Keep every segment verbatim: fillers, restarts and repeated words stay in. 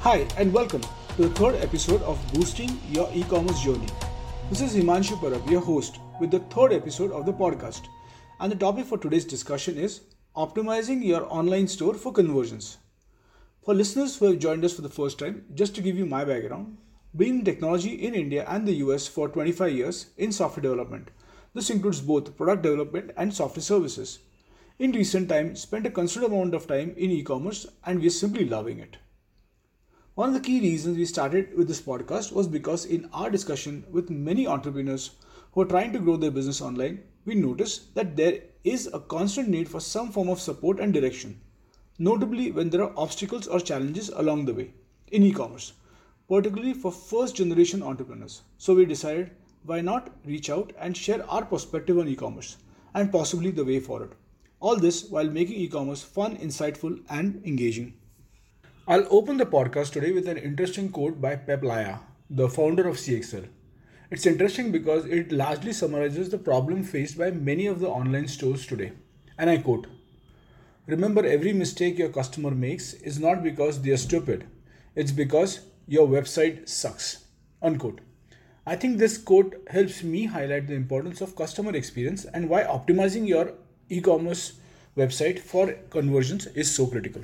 Hi and welcome to the third episode of Boosting Your E-Commerce Journey. This is Himanshu Parab, your host, with the third episode of the podcast. And the topic for today's discussion is optimizing your online store for conversions. For listeners who have joined us for the first time, just to give you my background, being in technology in India and the U S for twenty-five years in software development. This includes both product development and software services. In recent times, spent a considerable amount of time in e-commerce and we are simply loving it. One of the key reasons we started with this podcast was because in our discussion with many entrepreneurs who are trying to grow their business online, we noticed that there is a constant need for some form of support and direction, notably when there are obstacles or challenges along the way in e-commerce, particularly for first generation entrepreneurs. So we decided, why not reach out and share our perspective on e-commerce and possibly the way forward. All this while making e-commerce fun, insightful and engaging. I'll open the podcast today with an interesting quote by Pep Laja, the founder of C X L. It's interesting because it largely summarizes the problem faced by many of the online stores today. And I quote, "Remember, every mistake your customer makes is not because they are stupid. It's because your website sucks." Unquote. I think this quote helps me highlight the importance of customer experience and why optimizing your e-commerce website for conversions is so critical.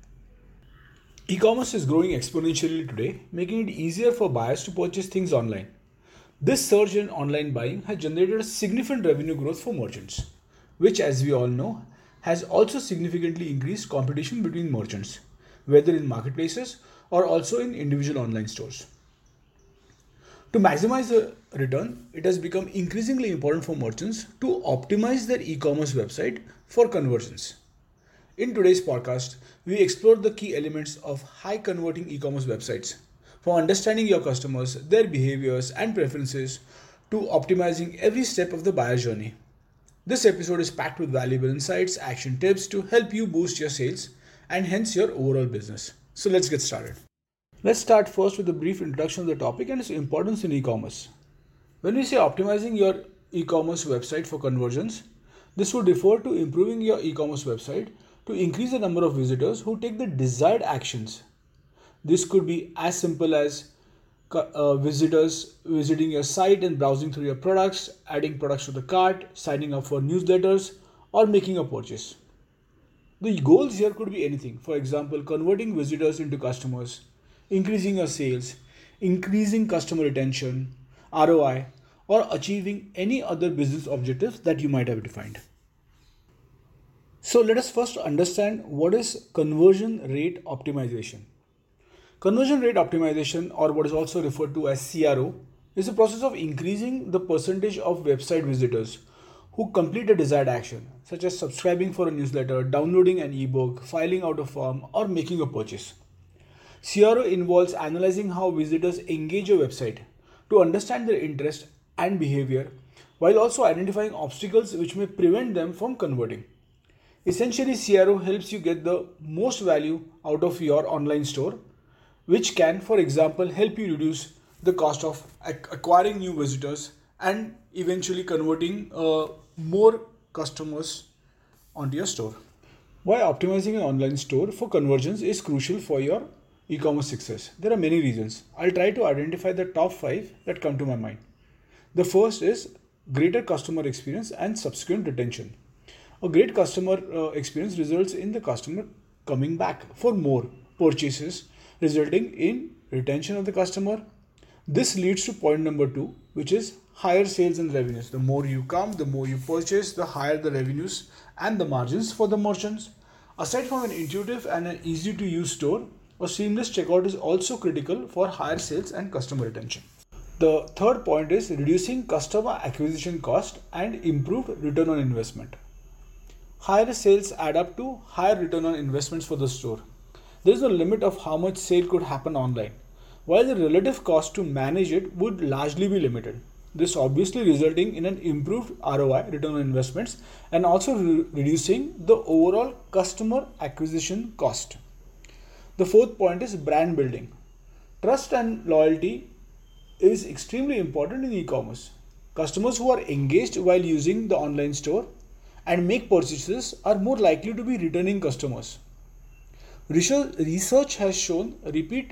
E-commerce is growing exponentially today, making it easier for buyers to purchase things online. This surge in online buying has generated a significant revenue growth for merchants, which, as we all know, has also significantly increased competition between merchants, whether in marketplaces or also in individual online stores. To maximize the return, it has become increasingly important for merchants to optimize their e-commerce website for conversions. In today's podcast, we explore the key elements of high converting e-commerce websites, from understanding your customers, their behaviors and preferences, to optimizing every step of the buyer journey. This episode is packed with valuable insights, action tips to help you boost your sales and hence your overall business. So let's get started. Let's start first with a brief introduction of the topic and its importance in e-commerce. When we say optimizing your e-commerce website for conversions, this would refer to improving your e-commerce website to increase the number of visitors who take the desired actions. This could be as simple as uh, visitors visiting your site and browsing through your products, adding products to the cart, signing up for newsletters, or making a purchase. The goals here could be anything. For example, converting visitors into customers, increasing your sales, increasing customer retention, R O I, or achieving any other business objectives that you might have defined. So let us first understand what is conversion rate optimization. Conversion rate optimization, or what is also referred to as C R O, is the process of increasing the percentage of website visitors who complete a desired action, such as subscribing for a newsletter, downloading an ebook, filing out a form, or making a purchase. C R O involves analyzing how visitors engage your website to understand their interest and behavior, while also identifying obstacles which may prevent them from converting. Essentially, C R O helps you get the most value out of your online store, which can, for example, help you reduce the cost of acquiring new visitors and eventually converting uh, more customers onto your store. Why optimizing an online store for conversions is crucial for your e-commerce success? There are many reasons. I'll try to identify the top five that come to my mind. The first is greater customer experience and subsequent retention. A great customer uh, experience results in the customer coming back for more purchases, resulting in retention of the customer. This leads to point number two, which is higher sales and revenues. The more you come, the more you purchase, the higher the revenues and the margins for the merchants. Aside from an intuitive and an easy to use store, a seamless checkout is also critical for higher sales and customer retention. The third point is reducing customer acquisition cost and improved return on investment. Higher sales add up to higher return on investments for the store. There is no limit of how much sale could happen online, while the relative cost to manage it would largely be limited. This obviously resulting in an improved R O I, return on investments, and also re- reducing the overall customer acquisition cost. The fourth point is brand building. Trust and loyalty is extremely important in e-commerce. Customers who are engaged while using the online store and make purchases are more likely to be returning customers. Research has shown repeat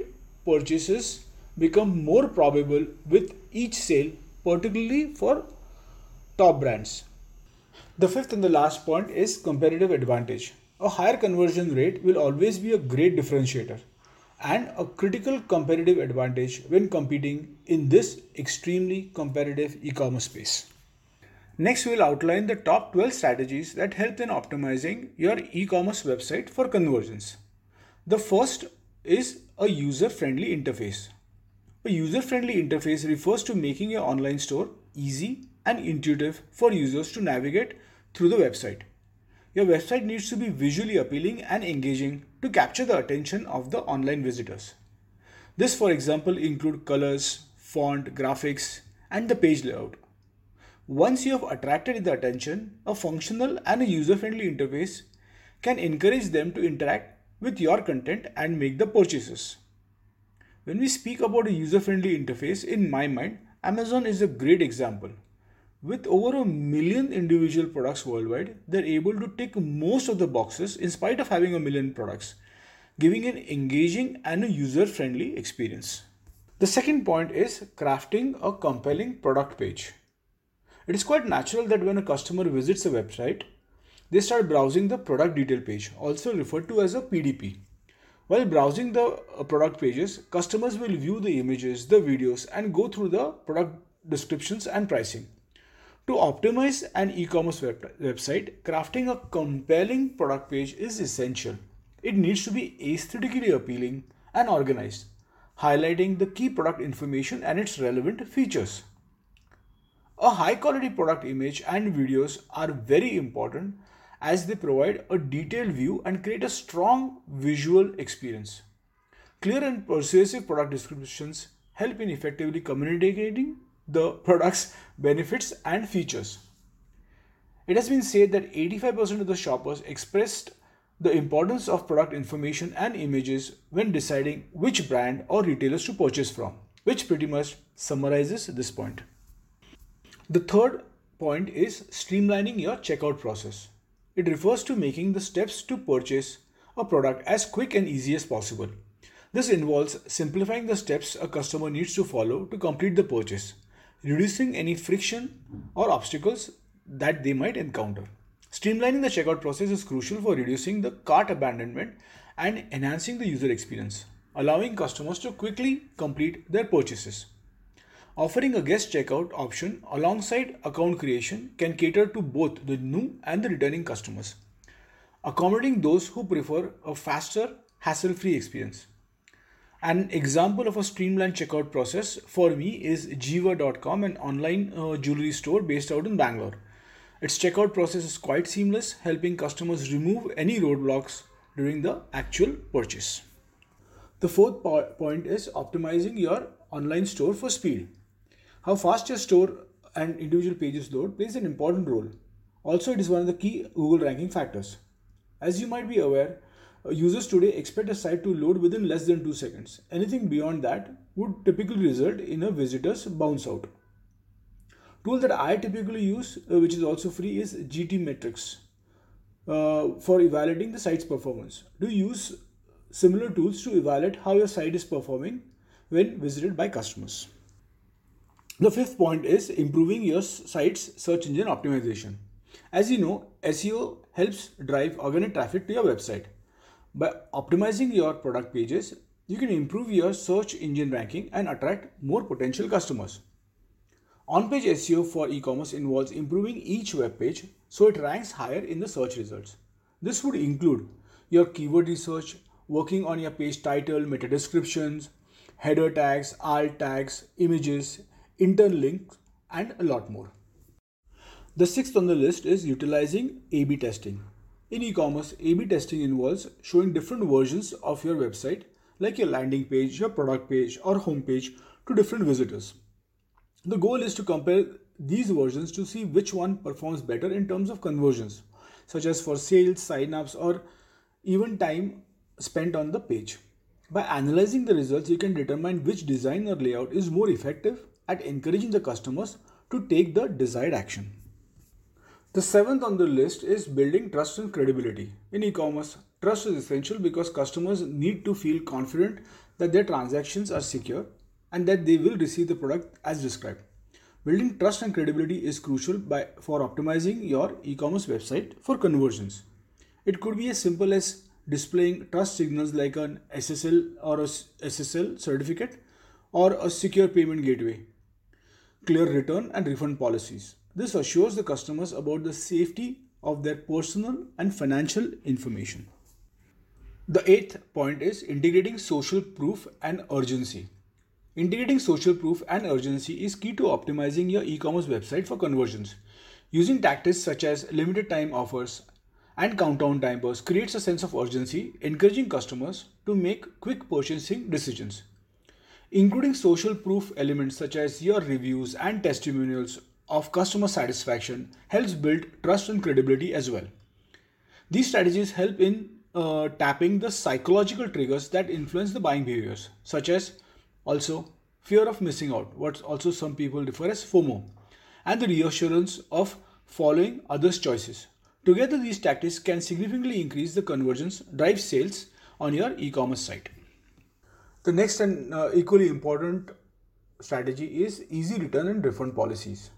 purchases become more probable with each sale, particularly for top brands. The fifth and the last point is competitive advantage. A higher conversion rate will always be a great differentiator and a critical competitive advantage when competing in this extremely competitive e-commerce space. Next, we'll outline the top twelve strategies that help in optimizing your e-commerce website for conversions. The first is a user-friendly interface. A user-friendly interface refers to making your online store easy and intuitive for users to navigate through the website. Your website needs to be visually appealing and engaging to capture the attention of the online visitors. This, for example, include colors, font, graphics, and the page layout. Once you have attracted the attention, a functional and a user-friendly interface can encourage them to interact with your content and make the purchases. When we speak about a user-friendly interface, in my mind, Amazon is a great example. With over a million individual products worldwide, they're able to tick most of the boxes in spite of having a million products, giving an engaging and a user-friendly experience. The second point is crafting a compelling product page. It is quite natural that when a customer visits a website, they start browsing the product detail page, also referred to as a P D P. While browsing the product pages, customers will view the images, the videos, and go through the product descriptions and pricing. To optimize an e-commerce web- website, crafting a compelling product page is essential. It needs to be aesthetically appealing and organized, highlighting the key product information and its relevant features. A high quality product image and videos are very important as they provide a detailed view and create a strong visual experience. Clear and persuasive product descriptions help in effectively communicating the product's benefits and features. It has been said that eighty-five percent of the shoppers expressed the importance of product information and images when deciding which brand or retailers to purchase from, which pretty much summarizes this point. The third point is streamlining your checkout process. It refers to making the steps to purchase a product as quick and easy as possible. This involves simplifying the steps a customer needs to follow to complete the purchase, reducing any friction or obstacles that they might encounter. Streamlining the checkout process is crucial for reducing the cart abandonment and enhancing the user experience, allowing customers to quickly complete their purchases. Offering a guest checkout option alongside account creation can cater to both the new and the returning customers, accommodating those who prefer a faster, hassle-free experience. An example of a streamlined checkout process for me is Jiva dot com, an online uh, jewelry store based out in Bangalore. Its checkout process is quite seamless, helping customers remove any roadblocks during the actual purchase. The fourth po- point is optimizing your online store for speed. How fast your store and individual pages load plays an important role. Also, it is one of the key Google ranking factors. As you might be aware, uh, users today expect a site to load within less than two seconds. Anything beyond that would typically result in a visitor's bounce out. Tool that I typically use, uh, which is also free, is G T Metrics uh, for evaluating the site's performance. Do you use similar tools to evaluate how your site is performing when visited by customers? The fifth point is improving your site's search engine optimization. As you know, S E O helps drive organic traffic to your website. By optimizing your product pages, you can improve your search engine ranking and attract more potential customers. On-page S E O for e-commerce involves improving each web page so it ranks higher in the search results. This would include your keyword research, working on your page title, meta descriptions, header tags, alt tags, images, internal links, and a lot more. The sixth on the list is utilizing A B testing. In e-commerce, A B testing involves showing different versions of your website, like your landing page, your product page, or home page, to different visitors. The goal is to compare these versions to see which one performs better in terms of conversions, such as for sales, sign-ups, or even time spent on the page. By analyzing the results, you can determine which design or layout is more effective at encouraging the customers to take the desired action. The seventh on the list is building trust and credibility. In e-commerce, trust is essential because customers need to feel confident that their transactions are secure and that they will receive the product as described. Building trust and credibility is crucial by, for optimizing your e-commerce website for conversions. It could be as simple as displaying trust signals like an S S L or a S S L certificate or a secure payment gateway, clear return and refund policies. This assures the customers about the safety of their personal and financial information. The eighth point is integrating social proof and urgency. Integrating social proof and urgency is key to optimizing your e-commerce website for conversions. Using tactics such as limited time offers and countdown timers creates a sense of urgency, encouraging customers to make quick purchasing decisions. Including social proof elements such as your reviews and testimonials of customer satisfaction helps build trust and credibility as well. These strategies help in uh, tapping the psychological triggers that influence the buying behaviors, such as also fear of missing out, what also some people refer as FOMO, and the reassurance of following others' choices. Together, these tactics can significantly increase the conversions, drive sales on your e-commerce site. The next and uh, equally important strategy is easy return and refund policies.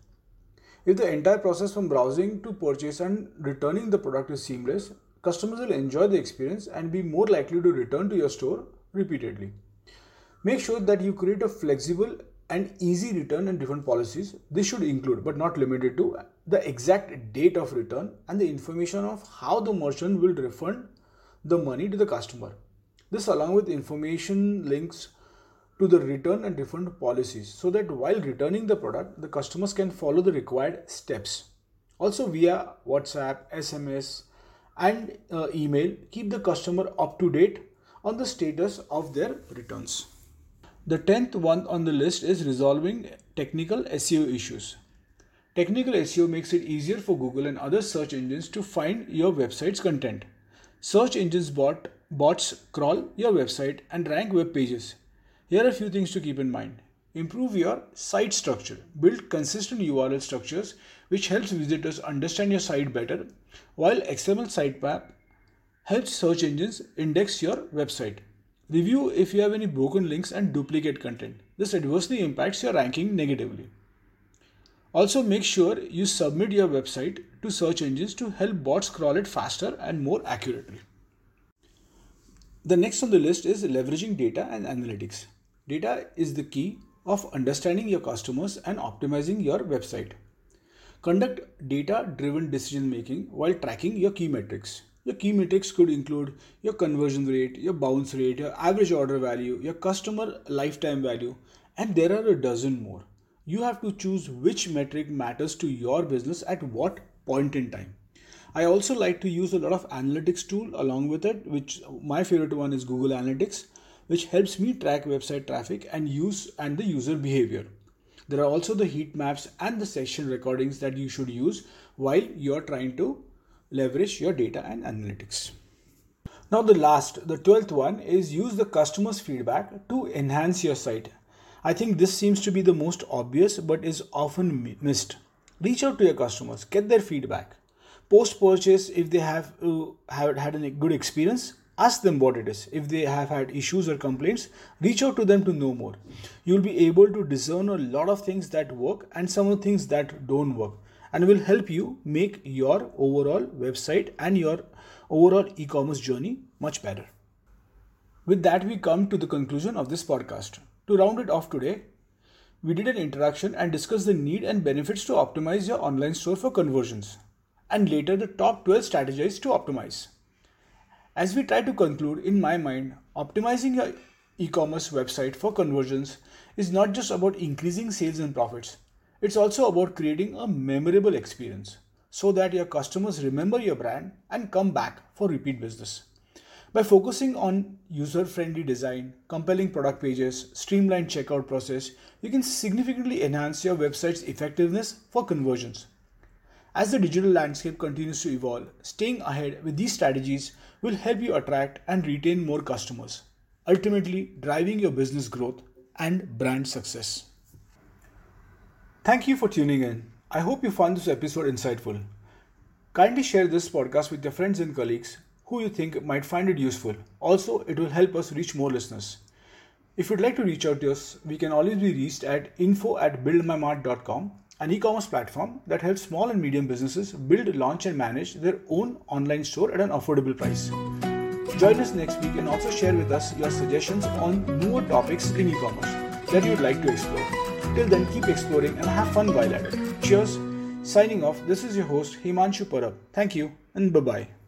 If the entire process from browsing to purchase and returning the product is seamless, customers will enjoy the experience and be more likely to return to your store repeatedly. Make sure that you create a flexible and easy return and refund policies. This should include, but not limited to, the exact date of return and the information of how the merchant will refund the money to the customer. This along with information links to the return and refund policies so that while returning the product, the customers can follow the required steps. Also via WhatsApp, S M S and uh, email, keep the customer up to date on the status of their returns. The tenth one on the list is resolving technical S E O issues. Technical S E O makes it easier for Google and other search engines to find your website's content. Search engines bot, bots crawl your website and rank web pages. Here are a few things to keep in mind. Improve your site structure. Build consistent U R L structures which helps visitors understand your site better, while X M L sitemap helps search engines index your website. Review if you have any broken links and duplicate content. This adversely impacts your ranking negatively. Also, make sure you submit your website to search engines to help bots crawl it faster and more accurately. The next on the list is leveraging data and analytics. Data is the key of understanding your customers and optimizing your website. Conduct data-driven decision making while tracking your key metrics. Your key metrics could include your conversion rate, your bounce rate, your average order value, your customer lifetime value, and there are a dozen more. You have to choose which metric matters to your business at what point in time. I also like to use a lot of analytics tool along with it, which my favorite one is Google Analytics, which helps me track website traffic and use and the user behavior. There are also the heat maps and the session recordings that you should use while you're trying to leverage your data and analytics. Now the last, the twelfth one is use the customer's feedback to enhance your site. I think this seems to be the most obvious but is often missed. Reach out to your customers, get their feedback. Post purchase, if they have, uh, have had a good experience, ask them what it is. If they have had issues or complaints, reach out to them to know more. You'll be able to discern a lot of things that work and some of the things that don't work, and will help you make your overall website and your overall e-commerce journey much better. With that, we come to the conclusion of this podcast. To round it off today, we did an introduction and discussed the need and benefits to optimize your online store for conversions, and later the top twelve strategies to optimize. As we try to conclude, in my mind, optimizing your e-commerce website for conversions is not just about increasing sales and profits. It's also about creating a memorable experience so that your customers remember your brand and come back for repeat business. By focusing on user-friendly design, compelling product pages, streamlined checkout process, you can significantly enhance your website's effectiveness for conversions. As the digital landscape continues to evolve, staying ahead with these strategies will help you attract and retain more customers, ultimately driving your business growth and brand success. Thank you for tuning in. I hope you found this episode insightful. Kindly share this podcast with your friends and colleagues who you think might find it useful. Also, it will help us reach more listeners. If you'd like to reach out to us, we can always be reached at info at build my mart dot com, an e-commerce platform that helps small and medium businesses build, launch and manage their own online store at an affordable price. Join us next week and also share with us your suggestions on newer topics in e-commerce that you'd like to explore. Till then, keep exploring and have fun while at it. Cheers. Signing off, this is your host Himanshu Parab. Thank you and bye-bye.